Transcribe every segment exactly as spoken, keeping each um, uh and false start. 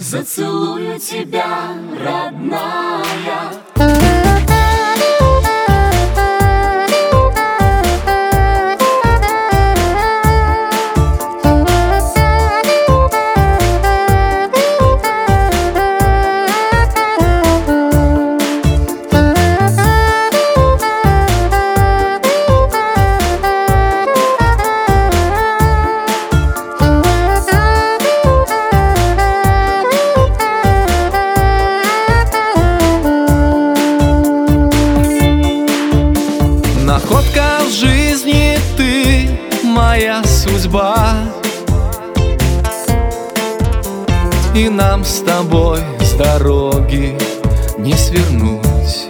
Зацелую тебя, родная. Находка в жизни, ты моя судьба, и нам с тобой с дороги не свернуть.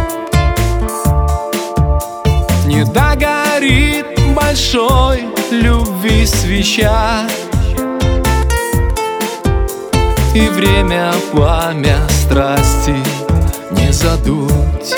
Не догорит большой любви свеча, и время пламя страсти не задуть.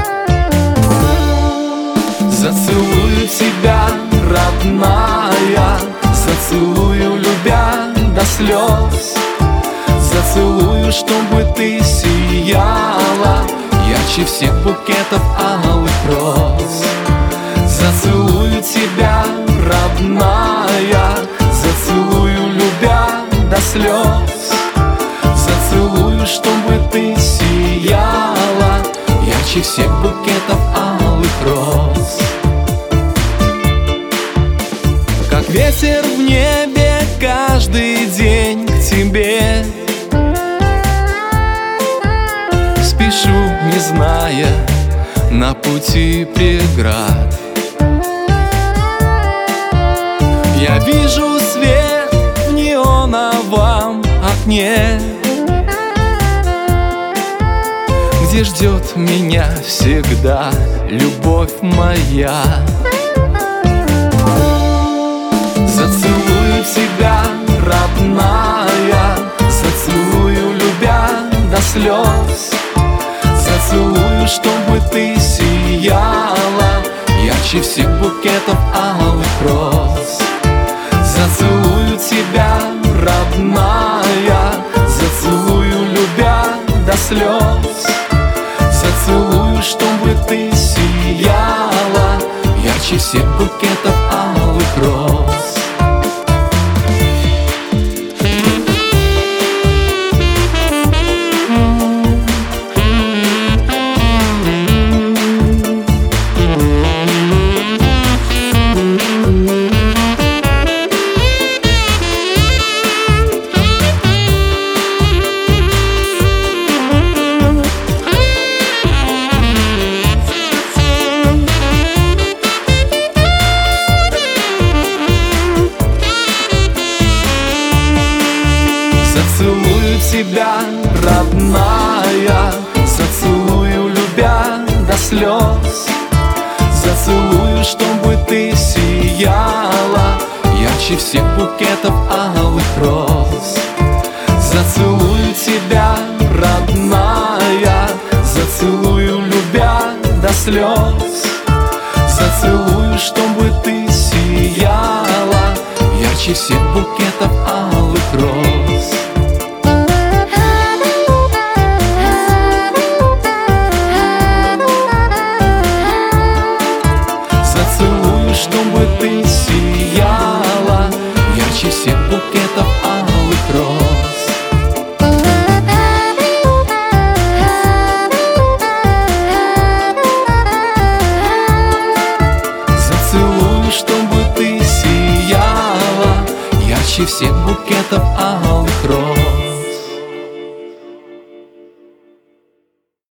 Зацелую тебя, родная, зацелую, любя до слез. Зацелую, чтобы ты сияла ярче всех букетов алых роз. Зацелую тебя, родная, зацелую, любя до слез. Зацелую, чтобы ты сияла ярче всех букетов алых роз. Как ветер в небе каждый день к тебе спешу, не зная на пути преград. Я вижу свет в неоновом окне, где ждет меня всегда любовь моя. Зацелую тебя, родная, зацелую, любя до слез. Зацелую, чтобы ты сияла ярче всех букетов алых роз. Зацелую тебя, родная, зацелую, любя до слез. Зацелую, чтобы ты сияла ярче всех букетов алых роз. Зацелую тебя, родная, зацелую, любя до слез. Зацелую, чтобы ты сияла ярче всех букетов алых роз. Зацелую тебя, родная, зацелую, любя до слез. Зацелую, чтобы ты сияла ярче всех букетов алых роз. Зацелую, чтобы ты сияла ярче всех букетов алых роз. Зацелую, чтобы ты сияла ярче всех букетов алых роз.